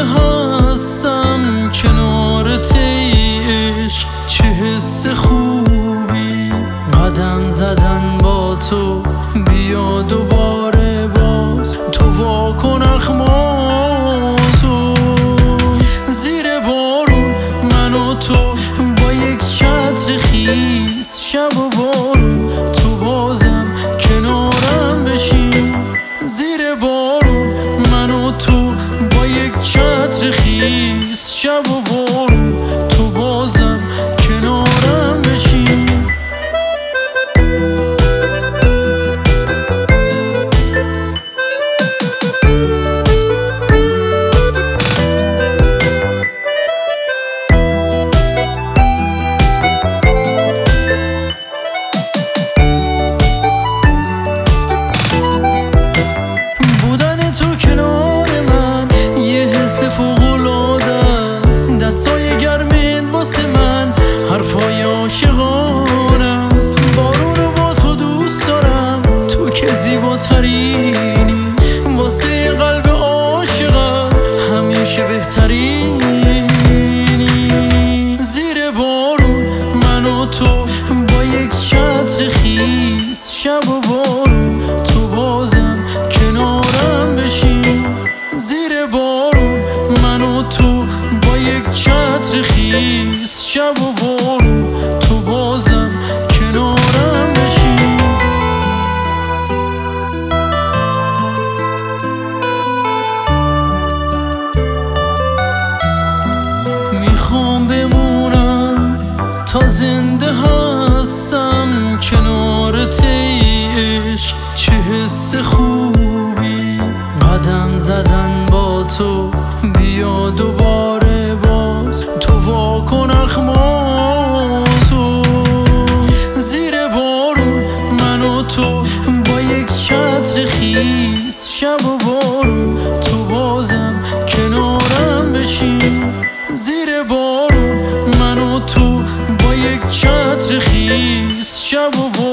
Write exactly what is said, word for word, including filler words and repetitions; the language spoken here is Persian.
هستم کنارت ای عشق، چه حس خوبی قدم زدن با تو، بیا دوباره باز تو واکن اخماسو. زیر بارون من و تو با یک چتر خیس، شب و بارون تو بازم کنارم بشین. زیر بارون من و تو با یک چتر خیس، شب و بارون تو بازم کنارم بشین. دستای گرمت واسه من حرفای عاشقانه است. بارون رو با تو دوست دارم، تو که زیباترینی واسه قلب عاشقم، همیشه بهترینی. زیر بارون من و تو با یک چتر خیس، شب و بارون تو بازم کنارم بشین. زیر بارون من و تو با یک چتر خیس، شب و بارون تو بازم کنارم بشین. میخوام بمونم تا زنده هستم کنارت ای عشق، چه حس خوبی قدم زدن با تو، بیا دوباره باز تو واکن اخماسو. زیر بارون من و تو با یک چتر خیس، شب و بارون تو بازم کنارم بشین. زیر بارون من و تو با یک چتر خیس، شب و بارون